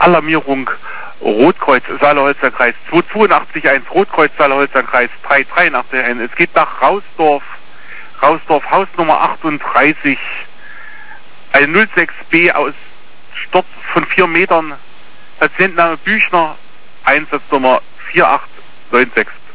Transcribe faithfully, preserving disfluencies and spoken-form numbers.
Alarmierung Rotkreuz Saale-Holzer Kreis zwei zwei acht eins, Rotkreuz Saale-Holzer Kreis drei drei acht eins. Es geht nach Rausdorf, Rausdorf Hausnummer achtunddreißig, ein null sechs B aus Sturz von vier Metern, Patientenname Büchner, Einsatznummer vier acht neun sechs.